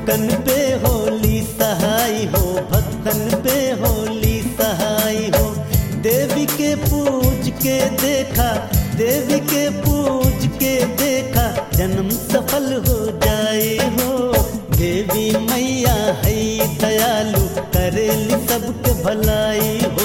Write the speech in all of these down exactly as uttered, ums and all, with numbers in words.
सेवकन पे होली सहाय हो, भक्तन पे होली सहाय हो। देवी के पूज के देखा, देवी के पूज के देखा, जन्म सफल हो जाए हो। देवी मैया है दयालु, करेली सबके भलाई हो।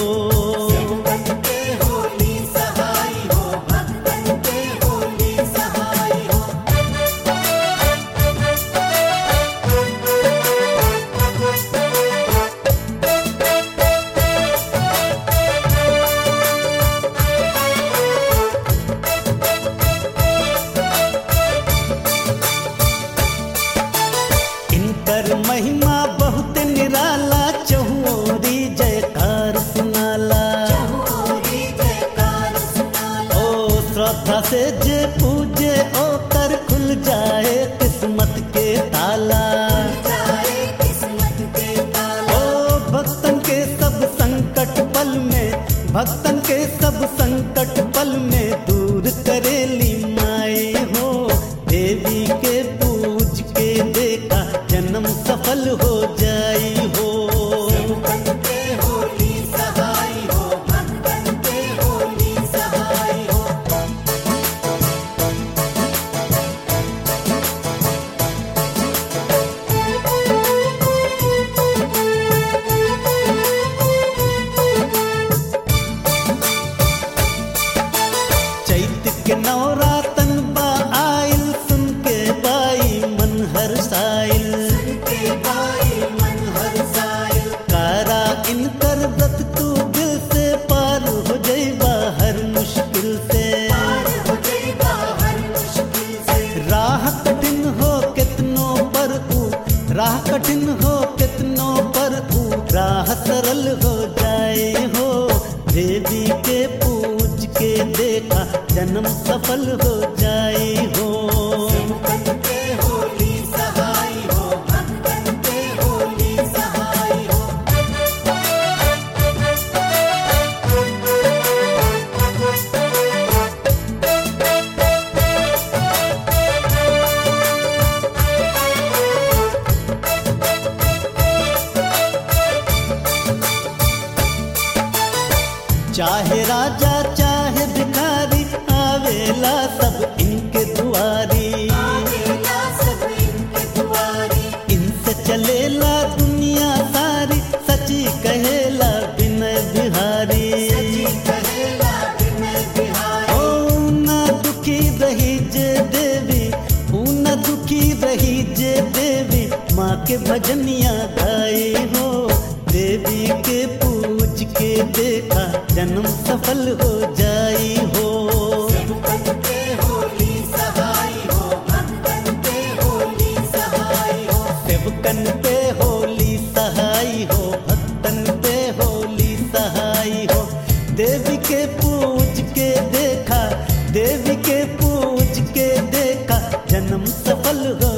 महिमा बहुत निराला, चहुओरी जयकार सुनाला। ओ श्रद्धा से जे पूजे ओ कर खुल जाए किस्मत के ताला। ओ भक्तन के सब संकट पल में, भक्तन के सब संकट पल में दूर करेली माई हो। देवी के पूज के देखा, जन्म सफल हो जाई हो। चैत के नवरातन बा आइल, सुन के बाई मन हर्षाइल। कारा इनकर व्रत तू दिल से पार हो जाइबा हर मुश्किल से। राह कठिन हो कितनो पर ऊ, राह कठिन हो कितनो पर ऊ, राह सरल हो जाए हो। देवी के पूज के देखा, जन्म सफल हो जाए हो। चाहे राजा चाहे भिखारी, आवेला सब इनके दुआरी। इनसे चलेला दुनिया सारी, सची कहेला विनय बिहारी। ओ ना दुखी रही जे देवी, ओ ना दुखी रही जे देवी, माँ के भजनिया गाई हो। देवी के पूज के देखा, जन्म सफल हो जाई हो। सेवकन पे होली सहाय हो, भक्तन पे होली सहाय हो। देवी के पूज के देखा, देवी के पूज के देखा, जन्म सफल हो